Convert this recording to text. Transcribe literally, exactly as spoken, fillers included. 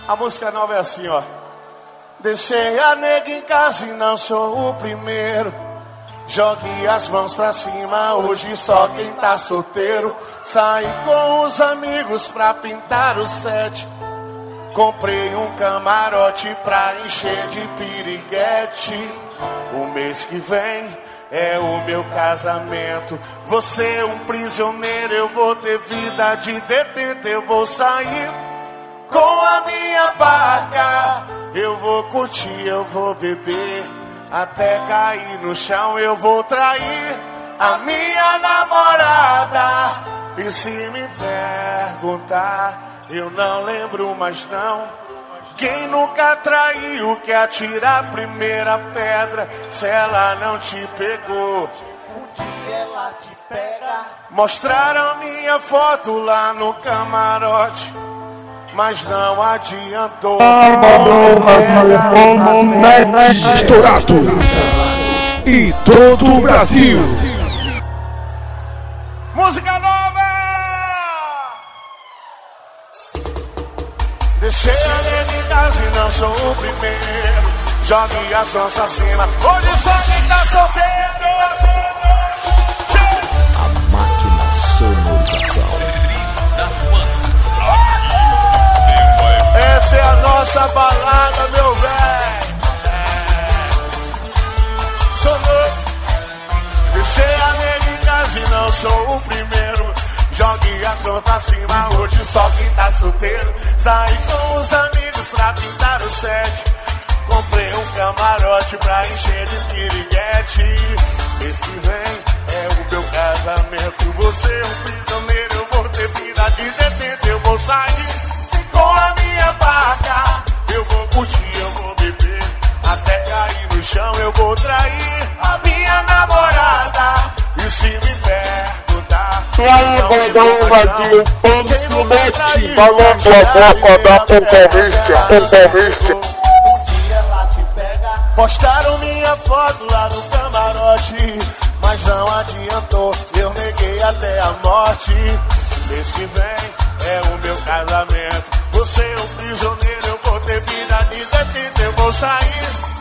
A música nova é assim, ó. Deixei a nega em casa e não sou o primeiro. Jogue as mãos pra cima, hoje só quem tá solteiro. Saí com os amigos pra pintar o set. Comprei um camarote pra encher de piriguete. O mês que vem é o meu casamento. Você é um prisioneiro, eu vou ter vida de detento. Eu vou sair com a minha barca. Eu vou curtir, eu vou beber até cair no chão. Eu vou trair a minha namorada. E se me perguntar, eu não lembro mais não. Quem nunca traiu quer atirar a primeira pedra. Se ela não te pegou, um dia ela te pega. Mostraram minha foto lá no camarote, mas não adiantou. Estourado e todo o Brasil. Música nova. Deixei a nega em casa e não sou o primeiro. Jogue as mãos pra cima, hoje só quem tá solteiro. A máquina sonorização. Essa é a nossa balada, meu velho. Sou novo. Deixei a nega em casa e não sou o primeiro. Jogue a sua pra cima, hoje só quem tá solteiro. Saí com os amigos pra pintar o set. Comprei um camarote pra encher de piriguete. Mês que vem é o meu casamento. Você é um prisioneiro, eu vou ter vida de detento. Eu vou sair com a minha barca. Eu vou curtir, eu vou beber até cair no chão. Eu vou trair a minha namorada. E se me perguntar, e aí, bandão vadio, como se mete? Falando a boca da concorrência, concorrência. Um dia ela te pega. Postaram minha foto lá no camarote, mas não adiantou, eu neguei até a morte. Mês que vem é o meu casamento. Você é um prisioneiro, eu vou ter vida de detento. Eu vou sair